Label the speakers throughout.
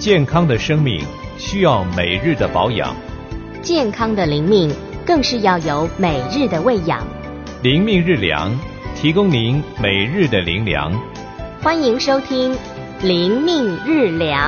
Speaker 1: 健康的生命需要每日的保养，
Speaker 2: 健康的灵命更是要有每日的喂养。
Speaker 1: 灵命日粮，提供您每日的灵粮。
Speaker 2: 欢迎收听灵命日粮。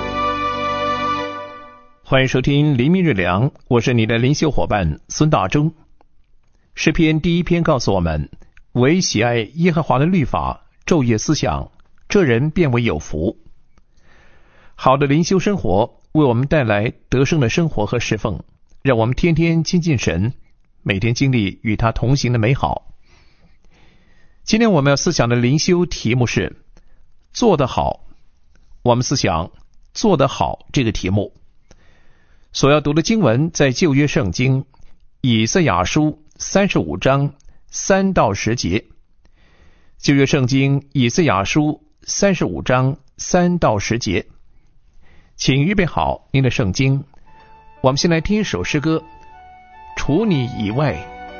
Speaker 1: 欢迎收听灵命日粮，我是你的灵修伙伴孙大中。诗篇第1篇告诉我们，唯喜爱耶和华的律法，昼夜思想，这人便为有福。好的灵修生活为我们带来得胜的生活和侍奉，让我们天天亲近神，每天经历与他同行的美好。今天我们要思想的灵修题目是做得好。我们思想做得好这个题目所要读的经文在旧约圣经以赛亚书35章3到10节。旧约圣经以赛亚书35章3到10节。请预备好您的圣经，我们先来听一首诗歌，除你以外。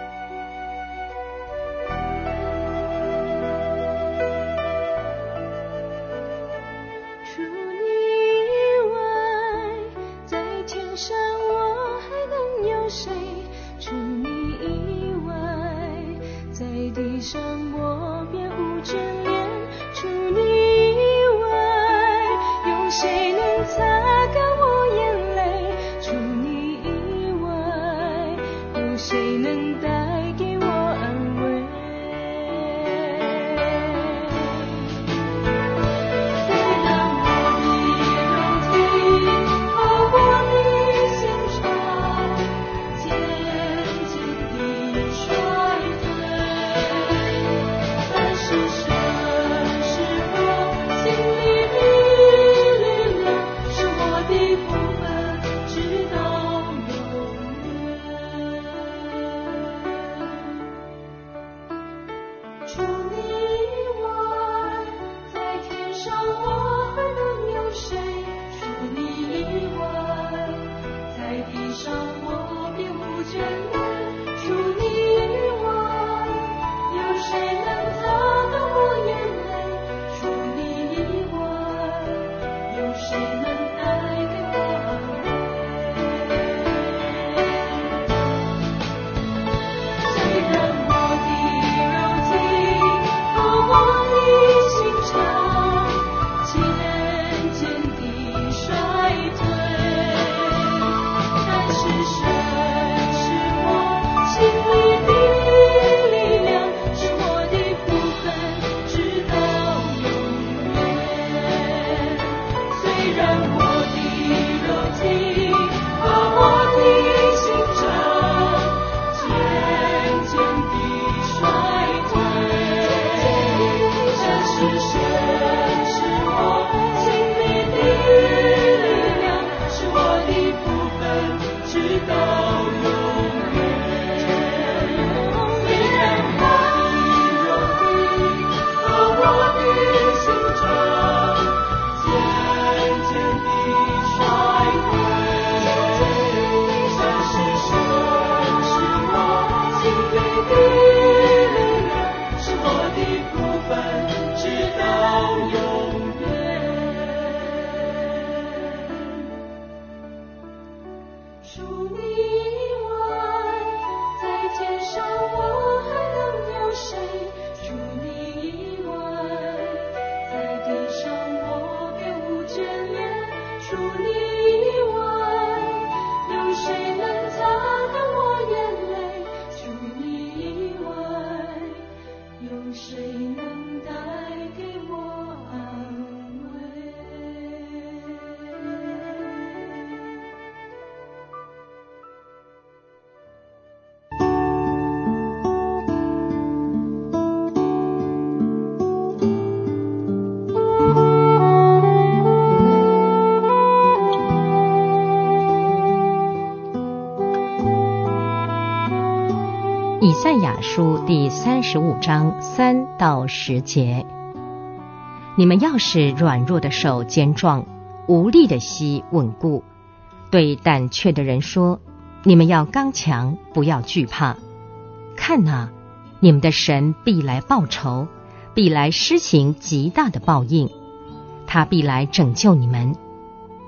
Speaker 2: 以赛亚书第35章3到10节。你们要使软弱的手坚壮，无力的膝稳固。对胆怯的人说，你们要刚强，不要惧怕。看哪，你们的神必来报仇，必来施行极大的报应，他必来拯救你们。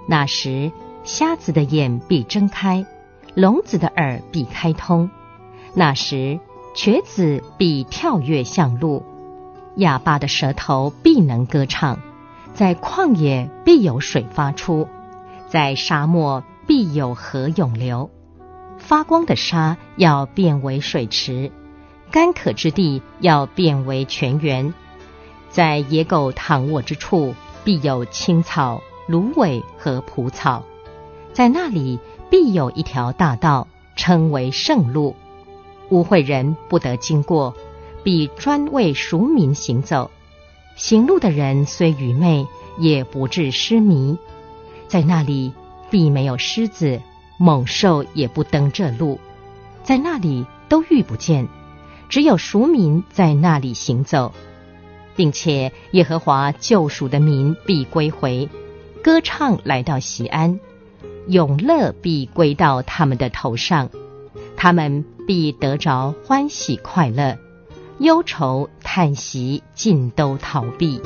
Speaker 2: 那时瞎子的眼必睁开，聋子的耳必开通，那时瘸子必跳跃向路，哑巴的舌头必能歌唱，在旷野必有水发出，在沙漠必有河涌流，发光的沙要变为水池，干渴之地要变为泉源，在野狗躺卧之处必有青草、芦苇和蒲草，在那里必有一条大道，称为圣路，污秽人不得经过，必专为赎民行走，行路的人虽愚昧，也不致失迷，在那里必没有狮子，猛兽也不登这路，在那里都遇不见，只有赎民在那里行走，并且耶和华救赎的民必归回，歌唱来到锡安，永乐必归到他们的头上，他们必得着欢喜快乐，忧愁叹息尽都逃避。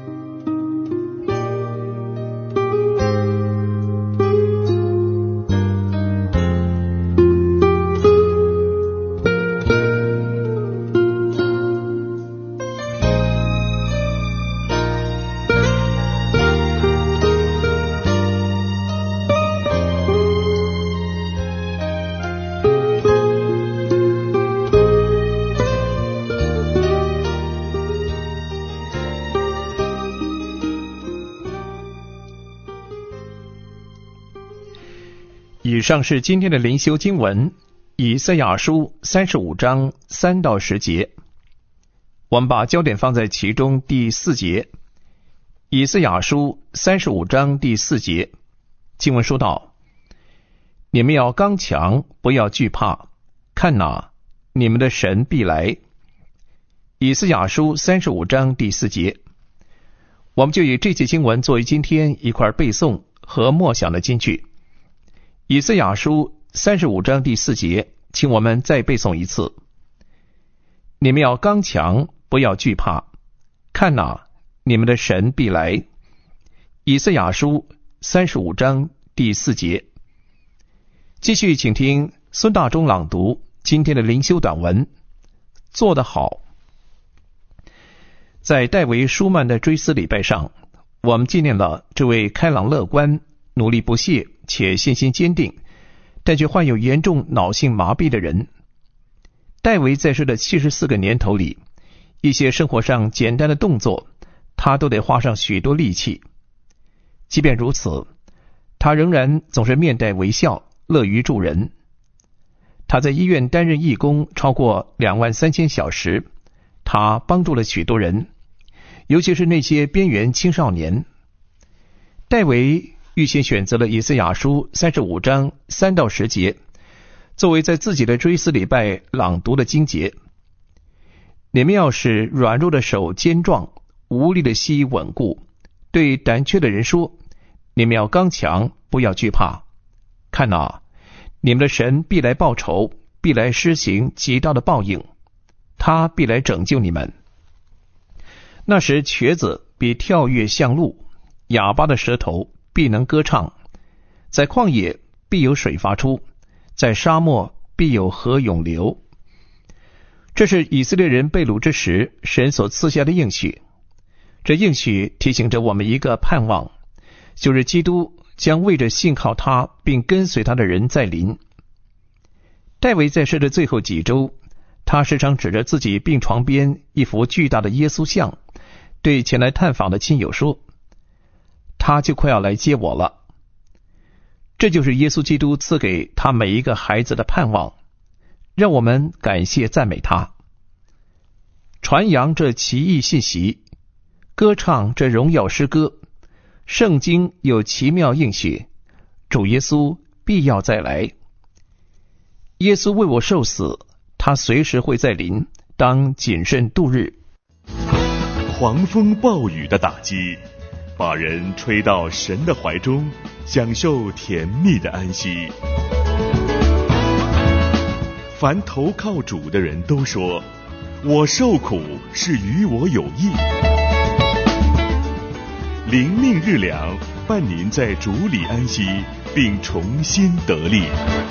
Speaker 1: 以上是今天的灵修经文，以赛亚书35章3到10节。我们把焦点放在其中第4节。以赛亚书35章第4节，经文说道：你们要刚强，不要惧怕，看哪，你们的神必来。以赛亚书35章第4节，我们就以这节经文作为今天一块背诵和默想的金句。以赛亚书35章第4节，请我们再背诵一次。你们要刚强，不要惧怕，看哪，你们的神必来。以赛亚书35章第4节。继续请听孙大中朗读今天的灵修短文，做得好。在戴维·舒曼的追思礼拜上，我们纪念了这位开朗乐观、努力不懈且信心坚定，但却患有严重脑性麻痹的人。戴维在世的74个年头里，一些生活上简单的动作，他都得花上许多力气。即便如此，他仍然总是面带微笑，乐于助人。他在医院担任义工超过23000小时，他帮助了许多人，尤其是那些边缘青少年。戴维预先选择了以赛亚书35章3到10节，作为在自己的追思礼拜朗读的经节。你们要使软弱的手坚壮，无力的膝稳固，对胆怯的人说，你们要刚强，不要惧怕。看哪，你们的神必来报仇，必来施行极大的报应，他必来拯救你们。那时瘸子必跳跃向路，哑巴的舌头必能歌唱，在旷野必有水发出，在沙漠必有河涌流。这是以色列人被掳之时神所赐下的应许。这应许提醒着我们一个盼望，就是基督将为着信靠他并跟随他的人再临。戴维在世的最后几周，他时常指着自己病床边一幅巨大的耶稣像，对前来探访的亲友说，他就快要来接我了。这就是耶稣基督赐给他每一个孩子的盼望，让我们感谢赞美他，传扬这奇异信息，歌唱这荣耀诗歌。圣经有奇妙应许，主耶稣必要再来。耶稣为我受死，他随时会再临，当谨慎度日。
Speaker 3: 狂风暴雨的打击，把人吹到神的怀中，享受甜蜜的安息。凡投靠主的人都说，我受苦是与我有益。 灵命日粮，伴您在主里安息，并重新得力。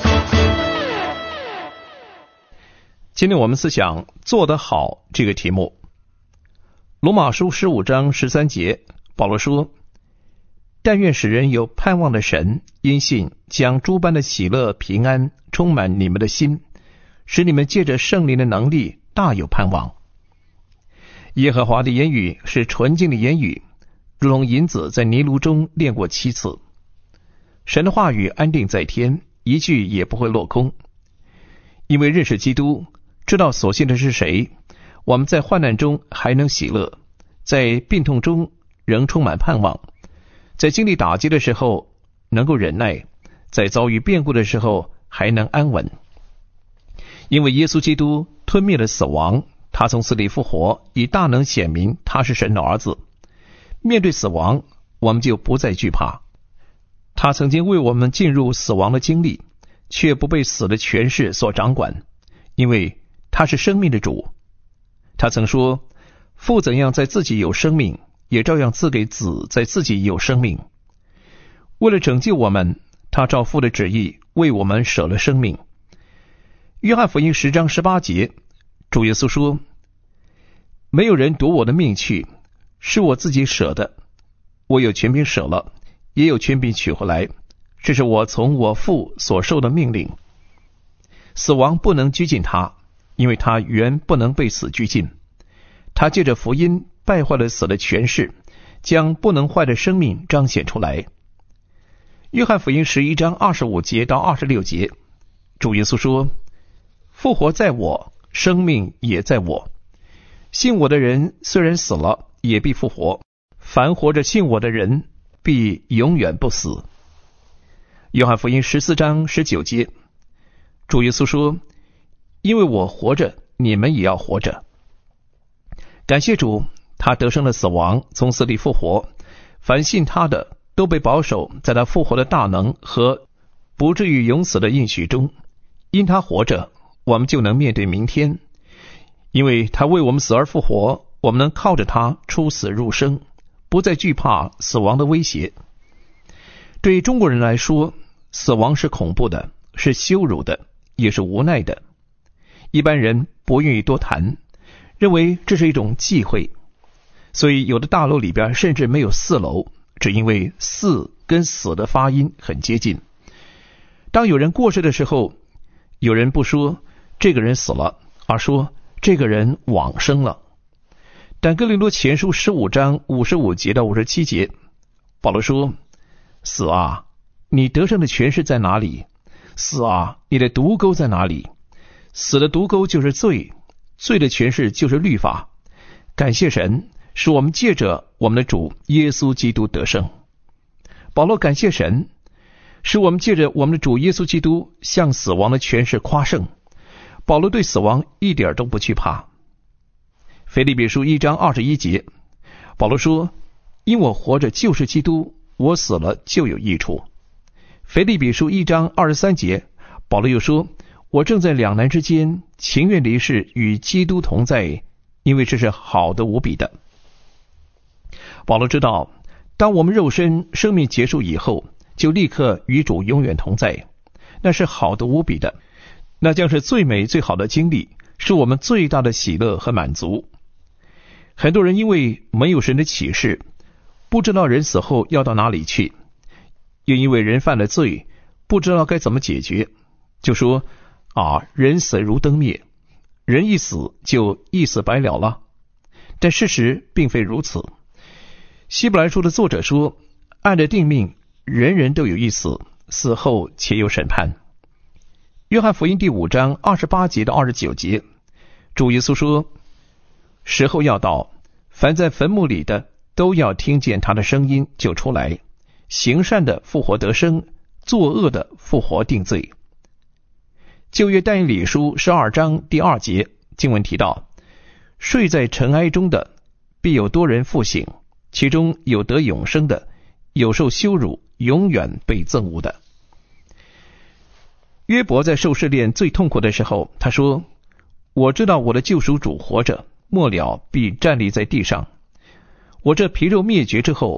Speaker 1: 今天我们思想做得好这个题目。罗马书15章13节，保罗说：但愿使人有盼望的神，因信将诸般的喜乐平安充满你们的心，使你们借着圣灵的能力大有盼望。耶和华的言语是纯净的言语，如同银子在泥炉中炼过7次。神的话语安定在天，一句也不会落空。因为认识基督，知道所信的是谁，我们在患难中还能喜乐，在病痛中仍充满盼望，在经历打击的时候能够忍耐，在遭遇变故的时候还能安稳。因为耶稣基督吞灭了死亡，他从死里复活，以大能显明他是神的儿子。面对死亡，我们就不再惧怕。他曾经为我们进入死亡的经历，却不被死的权势所掌管，因为他是生命的主。他曾说，父怎样在自己有生命，也照样赐给子在自己有生命。为了拯救我们，他照父的旨意为我们舍了生命。约翰福音10章18节，主耶稣说：没有人夺我的命去，是我自己舍的，我有权柄舍了，也有权柄取回来，这是我从我父所受的命令。死亡不能拘禁他，因为他原不能被死拘禁。他借着福音败坏了死的权势，将不能坏的生命彰显出来。约翰福音11章25节到26节，主耶稣说：复活在我，生命也在我。信我的人虽然死了，也必复活；凡活着信我的人，必永远不死。约翰福音14章19节，主耶稣说：因为我活着，你们也要活着。感谢主，他得胜了死亡，从死里复活，凡信他的都被保守在他复活的大能和不至于永死的应许中。因他活着，我们就能面对明天。因为他为我们死而复活，我们能靠着他出死入生，不再惧怕死亡的威胁。对中国人来说，死亡是恐怖的，是羞辱的，也是无奈的。一般人不愿意多谈，认为这是一种忌讳，所以有的大楼里边甚至没有4楼，只因为4跟死的发音很接近。当有人过世的时候，有人不说这个人死了，而说这个人往生了。但哥林多前书15章55节到57节，保罗说：死啊，你得胜的权势在哪里？死啊，你的毒钩在哪里？死的毒钩就是罪，罪的权势就是律法。感谢神，使我们借着我们的主耶稣基督得胜。保罗感谢神，使我们借着我们的主耶稣基督向死亡的权势夸胜。保罗对死亡一点都不惧怕。腓立比书1章21节，保罗说：因我活着就是基督，我死了就有益处。腓立比书1章23节，保罗又说：我正在两难之间，情愿离世与基督同在，因为这是好的无比的。保罗知道，当我们肉身生命结束以后，就立刻与主永远同在，那是好的无比的，那将是最美最好的经历，是我们最大的喜乐和满足。很多人因为没有神的启示，不知道人死后要到哪里去，又因为人犯了罪，不知道该怎么解决，就说人死如灯灭，人一死就一死百了了。但事实并非如此。希伯来书的作者说，按着定命，人人都有一死，死后且有审判。约翰福音第5章28节到29节，主耶稣说：时候要到，凡在坟墓里的都要听见他的声音就出来，行善的复活得生，作恶的复活定罪。旧约但以理书12章第2节经文提到，睡在尘埃中的必有多人复醒，其中有得永生的，有受羞辱永远被憎恶的。约伯在受试炼最痛苦的时候，他说：我知道我的救赎主活着，末了必站立在地上。我这皮肉灭绝之后，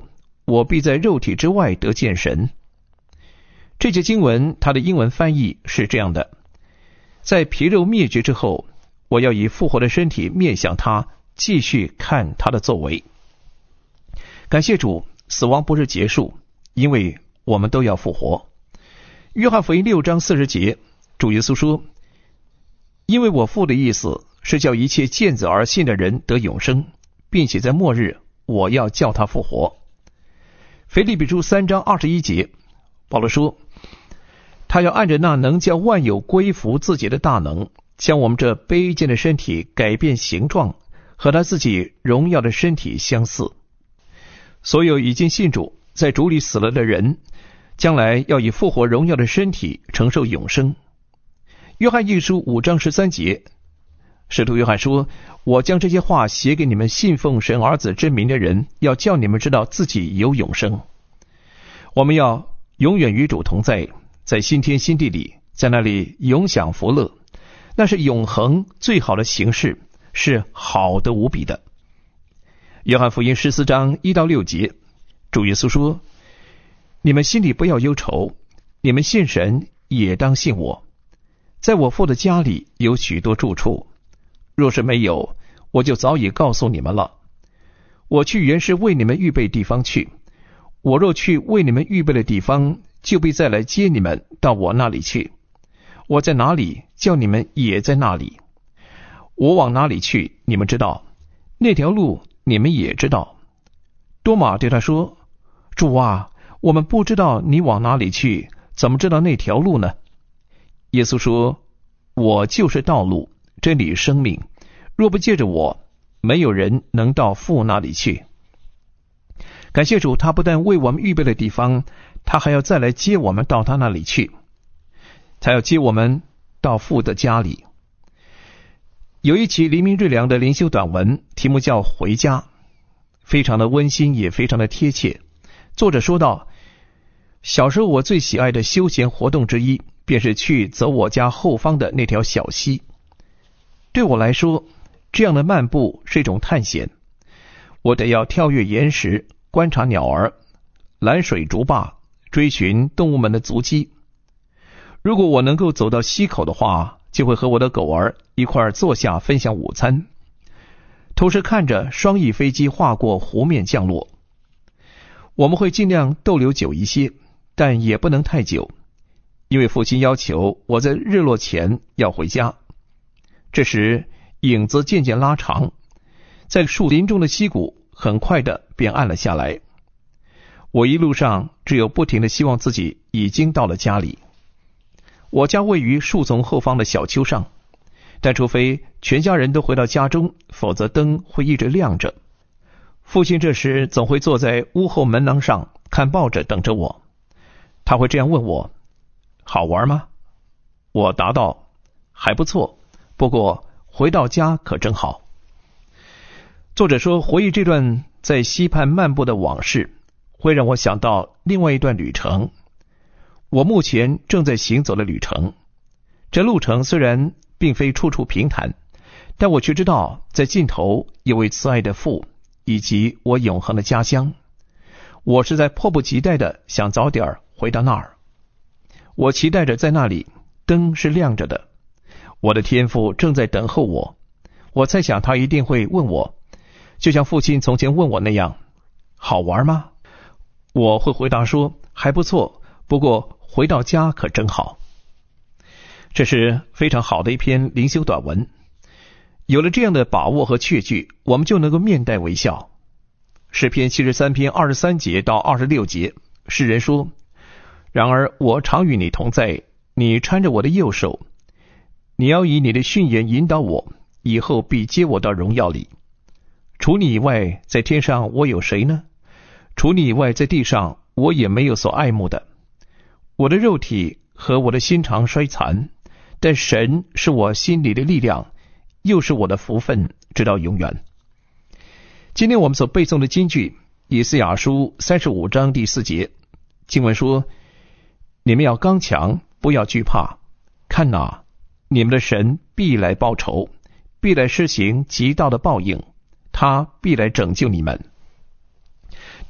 Speaker 1: 我必在肉体之外得见神。这节经文它的英文翻译是这样的：在皮肉灭绝之后，我要以复活的身体面向他，继续看他的作为。感谢主，死亡不是结束，因为我们都要复活。约翰福音6章40节，主耶稣说：因为我父的意思是叫一切见子而信的人得永生，并且在末日我要叫他复活。腓立比书3章21节，保罗说：他要按着那能叫万有归服自己的大能，将我们这卑贱的身体改变形状，和他自己荣耀的身体相似。所有已经信主在主里死了的人，将来要以复活荣耀的身体承受永生。约翰一书5章13节，使徒约翰说：我将这些话写给你们信奉神儿子之名的人，要叫你们知道自己有永生。我们要永远与主同在，在新天新地里，在那里永享福乐，那是永恒最好的形式，是好的无比的。约翰福音14章1到6节，主耶稣说：你们心里不要忧愁，你们信神也当信我，在我父的家里有许多住处，若是没有，我就早已告诉你们了。我去原是为你们预备地方去，我若去为你们预备的地方，就必再来接你们到我那里去。我在哪里，叫你们也在那里。我往哪里去，你们知道，那条路你们也知道。多马对他说：主啊，我们不知道你往哪里去，怎么知道那条路呢？耶稣说：我就是道路、真理、生命，若不借着我，没有人能到父那里去。感谢主，他不但为我们预备了地方，他还要再来接我们到他那里去。他要接我们到父的家里。有一期黎明日良的灵修短文，题目叫回家，非常的温馨，也非常的贴切。作者说道：小时候我最喜爱的休闲活动之一，便是去走我家后方的那条小溪。对我来说，这样的漫步是一种探险。我得要跳跃岩石，观察鸟儿，拦水竹坝，追寻动物们的足迹。如果我能够走到溪口的话，就会和我的狗儿一块坐下分享午餐，同时看着双翼飞机划过湖面降落。我们会尽量逗留久一些，但也不能太久，因为父亲要求我在日落前要回家。这时影子渐渐拉长，在树林中的溪谷很快的便暗了下来。我一路上只有不停的希望自己已经到了家里。我家位于树丛后方的小丘上，但除非全家人都回到家中，否则灯会一直亮着。父亲这时总会坐在屋后门廊上看报纸等着我。他会这样问我：好玩吗？我答道：还不错，不过回到家可真好。作者说，回忆这段在溪畔漫步的往事，会让我想到另外一段旅程。我目前正在行走的旅程，这路程虽然并非处处平坦，但我却知道在尽头有位慈爱的父，以及我永恒的家乡。我是在迫不及待的想早点回到那儿。我期待着在那里，灯是亮着的，我的天父正在等候我。我猜想他一定会问我，就像父亲从前问我那样：好玩吗？我会回答说：还不错，不过回到家可真好。这是非常好的一篇灵修短文。有了这样的把握和确据，我们就能够面带微笑。诗篇73篇23节到26节，诗人说：然而我常与你同在，你搀着我的右手，你要以你的训言引导我，以后必接我到荣耀里。除你以外，在天上我有谁呢？除你以外，在地上我也没有所爱慕的。我的肉体和我的心肠衰残，但神是我心里的力量，又是我的福分，直到永远。今天我们所背诵的金句，以赛亚书35章第4节，经文说：你们要刚强，不要惧怕，看哪，你们的神必来报仇，必来施行极大的报应，他必来拯救你们。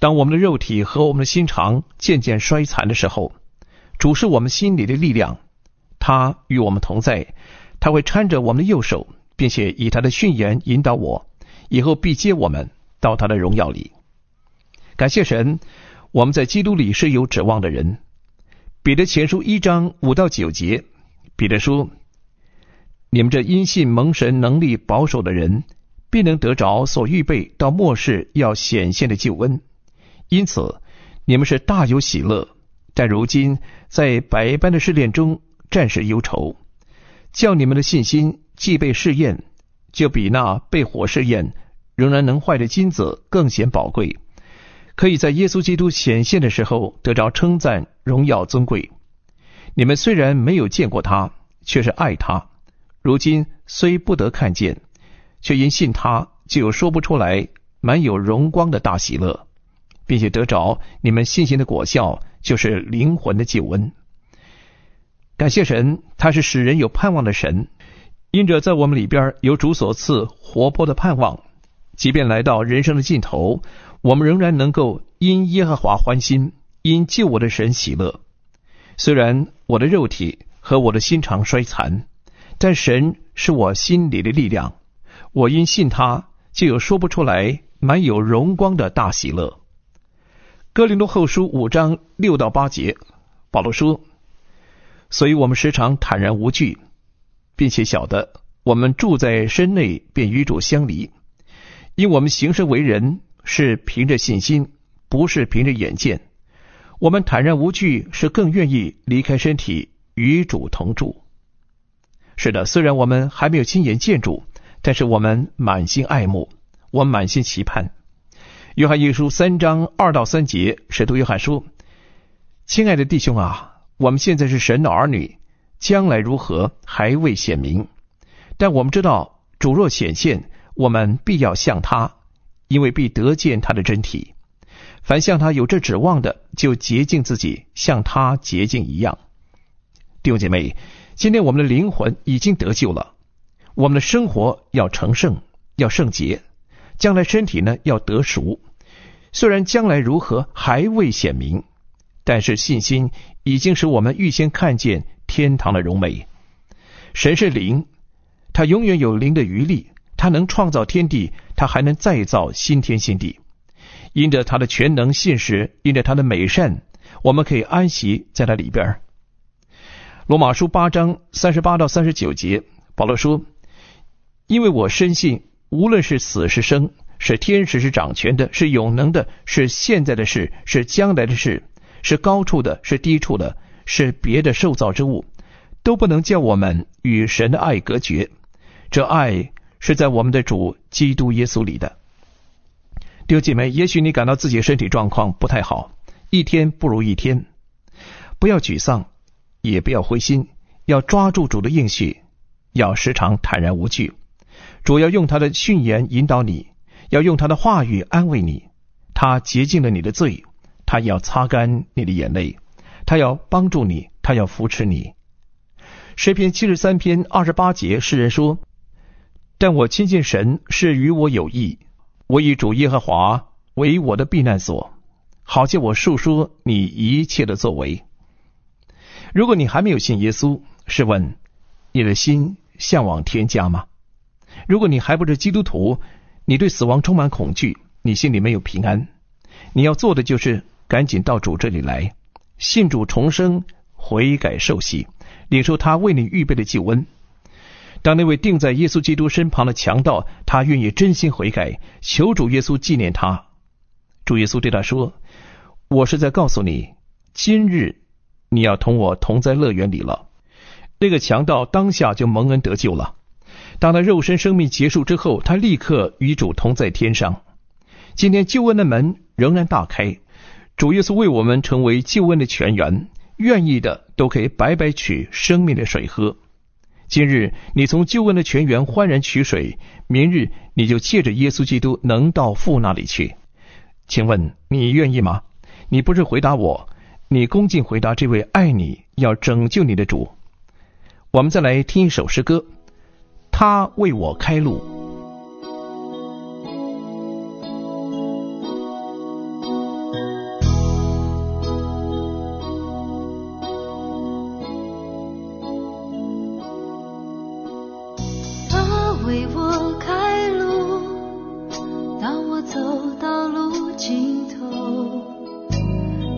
Speaker 1: 当我们的肉体和我们的心肠渐渐衰残的时候，主是我们心里的力量，他与我们同在，他会搀着我们的右手，并且以他的训言引导我，以后必接我们到他的荣耀里。感谢神，我们在基督里是有指望的人。彼得前书1章5到9节，彼得说：你们这因信蒙神能力保守的人，必能得着所预备到末世要显现的救恩。因此你们是大有喜乐，但如今在百般的试炼中暂时忧愁，叫你们的信心既被试验，就比那被火试验仍然能坏的金子更显宝贵，可以在耶稣基督显现的时候得着称赞、荣耀、尊贵。你们虽然没有见过他，却是爱他，如今虽不得看见，却因信他，就有说不出来满有荣光的大喜乐，并且得着你们信心的果效，就是灵魂的救恩。感谢神，他是使人有盼望的神，因着在我们里边有主所赐活泼的盼望，即便来到人生的尽头，我们仍然能够因耶和华欢心，因救我的神喜乐。虽然我的肉体和我的心肠衰残，但神是我心里的力量，我因信他，就有说不出来满有荣光的大喜乐。哥林多后书5章6到8节，保罗说：所以我们时常坦然无惧，并且晓得我们住在身内便与主相离，因我们行事为人是凭着信心，不是凭着眼见。我们坦然无惧，是更愿意离开身体与主同住。是的，虽然我们还没有亲眼见主，但是我们满心爱慕，我们满心期盼。约翰一书3章2到3节，使徒约翰说：亲爱的弟兄啊，我们现在是神的儿女，将来如何还未显明，但我们知道主若显现，我们必要像他，因为必得见他的真体。凡像他有这指望的，就洁净自己，像他洁净一样。弟兄姐妹，今天我们的灵魂已经得救了，我们的生活要成圣，要圣洁，将来身体呢要得赎。虽然将来如何还未显明，但是信心已经使我们预先看见天堂的荣美。神是灵，他永远有灵的余力，他能创造天地，他还能再造新天新地。因着他的全能信实，因着他的美善，我们可以安息在他里边。罗马书8章38到39节，保罗说：因为我深信，无论是死是生，是天使是掌权的，是永能的，是现在的事，是将来的事，是高处的，是低处的，是别的受造之物，都不能叫我们与神的爱隔绝。这爱是在我们的主基督耶稣里的。弟兄姐妹，也许你感到自己的身体状况不太好，一天不如一天，不要沮丧，也不要灰心，要抓住主的应许，要时常坦然无惧。主要用他的训言引导你，要用他的话语安慰你。他洁净了你的罪，他要擦干你的眼泪，他要帮助你，他要扶持你。诗篇73篇28节，诗人说：但我亲近神是与我有益，我以主耶和华为我的避难所，好叫我述说你一切的作为。如果你还没有信耶稣，试问你的心向往天家吗？如果你还不是基督徒，你对死亡充满恐惧，你心里没有平安，你要做的就是赶紧到主这里来，信主重生，悔改受洗，领受他为你预备的救恩。当那位钉在耶稣基督身旁的强盗，他愿意真心悔改，求主耶稣纪念他。主耶稣对他说：我是在告诉你，今日你要同我同在乐园里了。那个强盗当下就蒙恩得救了。当他肉身生命结束之后，他立刻与主同在天上。今天救恩的门仍然大开，主耶稣为我们成为救恩的泉源，愿意的都可以白白取生命的水喝。今日你从救恩的泉源欢然取水，明日你就借着耶稣基督能到父那里去。请问你愿意吗？你不是回答我，你恭敬回答这位爱你要拯救你的主。我们再来听一首诗歌，他为我开路。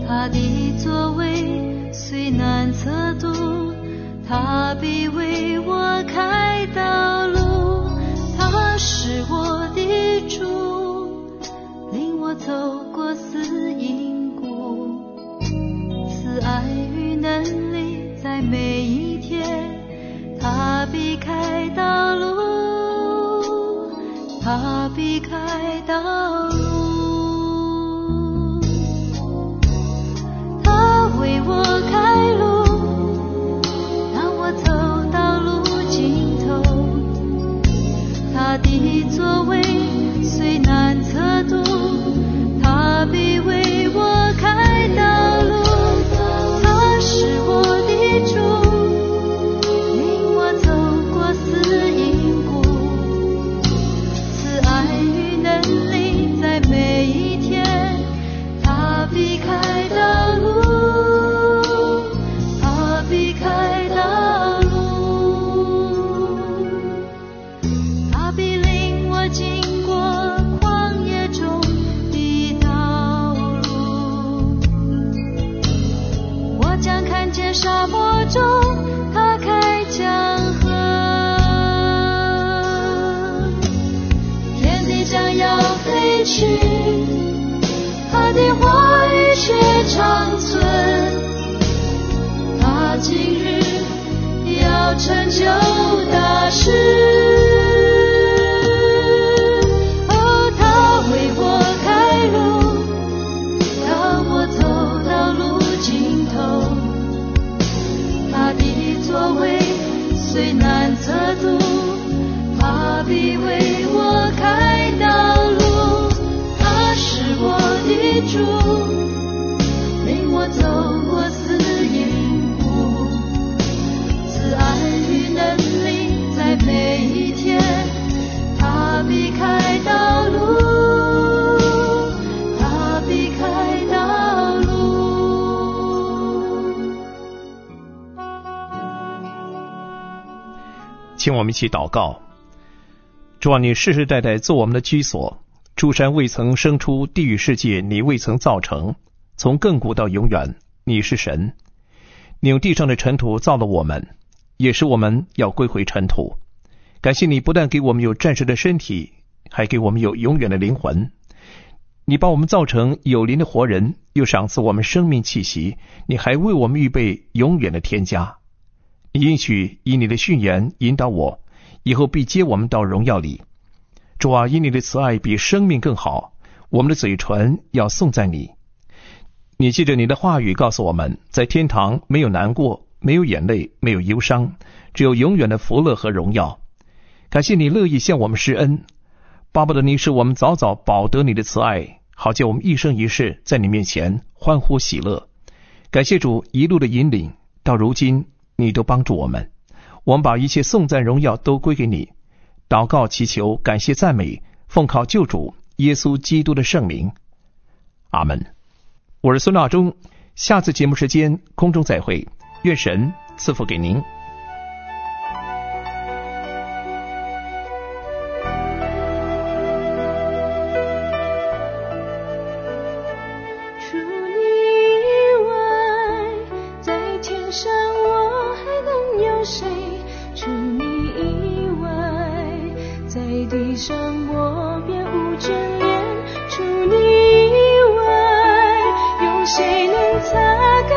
Speaker 4: 他的作为虽难测度，他必为我开道路。他是我的主，领我走过死荫谷，慈爱与能力在每一天，他必开道路，他必开道路。他为我开路，让我走到路尽头。他的作为虽难测度，他必为我开道路。他是我的主，领我走过死荫谷，慈爱与能力在每一天，他必开道路，他必开道路。他必领我经过旷野中的道路，我将看见沙漠中他开江河，天地将要废去，他的话语却长存，他今日要成就大事。哦，他为我开路，让我走到路尽头。他的作为虽难测度，他必为我开道路。他是我的主，领我走过死荫谷，慈爱与能力在每一天，他必开道路，他必开道路。
Speaker 1: 请我们一起祷告。主啊，你世世代代做我们的居所，诸山未曾生出，地狱世界你未曾造成，从亘古到永远，你是神。你用地上的尘土造了我们，也是我们要归回尘土。感谢你不但给我们有暂时的身体，还给我们有永远的灵魂。你把我们造成有灵的活人，又赏赐我们生命气息，你还为我们预备永远的天家。你允许以你的训言引导我，以后必接我们到荣耀里。主啊，因你的慈爱比生命更好，我们的嘴唇要颂赞你。你借着你的话语告诉我们，在天堂没有难过，没有眼泪，没有忧伤，只有永远的福乐和荣耀。感谢你乐意向我们施恩，巴不得你使我们早早饱得你的慈爱，好叫我们一生一世在你面前欢呼喜乐。感谢主一路的引领，到如今你都帮助我们，我们把一切颂赞荣耀都归给你。祷告祈求感谢赞美，奉靠救主耶稣基督的圣名，阿们。我是孙大中，下次节目时间空中再会，愿神赐福给您。
Speaker 4: 除你以外，在天上我还能有谁？除你以外，在地上我别无眷恋。除你以外，有谁能擦干